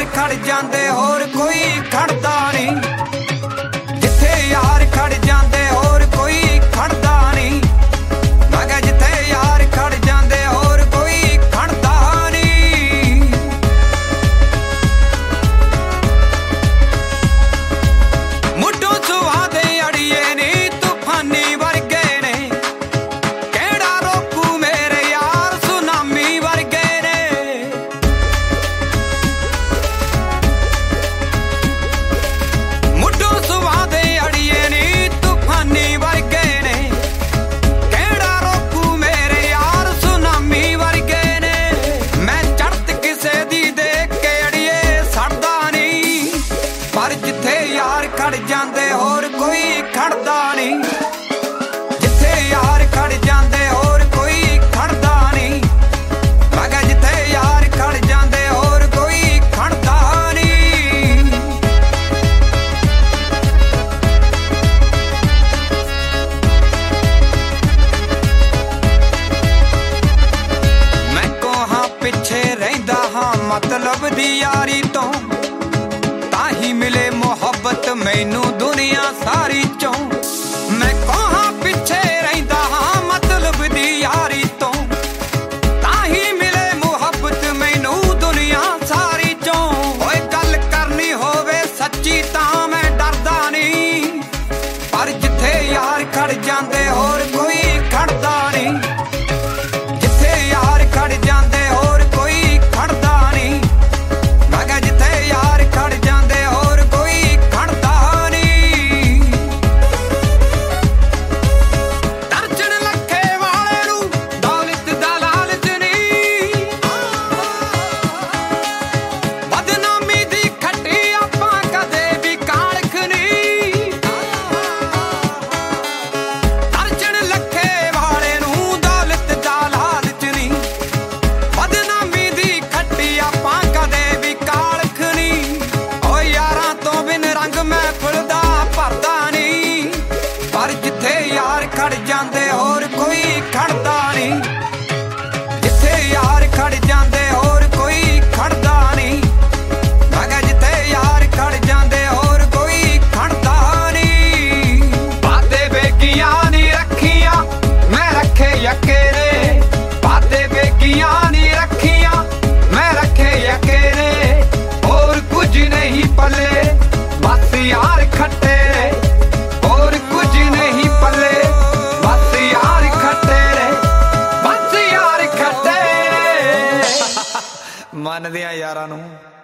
खड़ जांदे होर कोई खड़दा नहीं, जिथे यार खड़ जांदे होर कोई खड़दा नहीं। मैं कहा जिथे यार खड़ जांदे होर कोई खड़दा नहीं। मुड्डों सुहा दे अड़िए नी तूफानी वर्गे ने, केड़ा रोकू मेरे यार सुनामी वर्गे ने। मुड्डों सुहा दे अड़िए नी तूफानी वर्गे ने, केड़ा रोकू मेरे यार सुनामी वर्गे ने। मैं चढ़त किसे दी देख के अड़िए सड़दा नहीं, पर जिथे यार खड़ जांदे होर कोई खड़दा नहीं, जिथे यार खड़ जांदे होर कोई खड़दा नहीं। मैं कहा जिथे यार खड़ जांदे होर कोई खड़दा नहीं। मैं कोहां पिछे रहिंदा हां मतलब दी यारी तो, ताही मिले मोहब्बत मैनू दुनिया सारी चों। मैं कोहां पिछे रहिंदा हां मतलब दी यारी तो, ताही मिले मोहब्बत मैनू दुनिया सारी चों। ओए गल करनी होवे सच्ची तां मैं डरदा नहीं, पर जिथे यार खड़ जांदे होर कोई खड़दा नहीं, जिथे यार खड़ जांदे होर कोई खड़दा नहीं। मैं कहा जिथे यार खड़ जांदे होर कोई खड़दा नहीं। दर्जन लखे वाले नू दौलत दा लालच नहीं, बदनामी दी खट्टी आपां कदे भी कालख नहीं। दर्जन लखे वाले नू दौलत दा लालच नहीं, बदनामी दी खट्टी आपां कदे भी कालख नहीं। ओ यारां तो बिन रंग महफिल दा भरदा नहीं, पर जिथे यार खड़ जांदे होर कोई खड़दा नहीं, जिथे यार खड़ जांदे होर कोई खड़दा नहीं। मैं कहा जिथे यार खड़ जांदे होर कोई खड़दा नहीं। वादे बेगियां नी रखियां मैं रखे यकेरे, वादे बेगियां नी रखियां मैं रखे यकेरे। और कुछ नहीं पले बस यार खट्टे रे, और कुछ नहीं पले बस यार खट्टे रे, बस यार खट्टे रे। मन दियां यारां नूं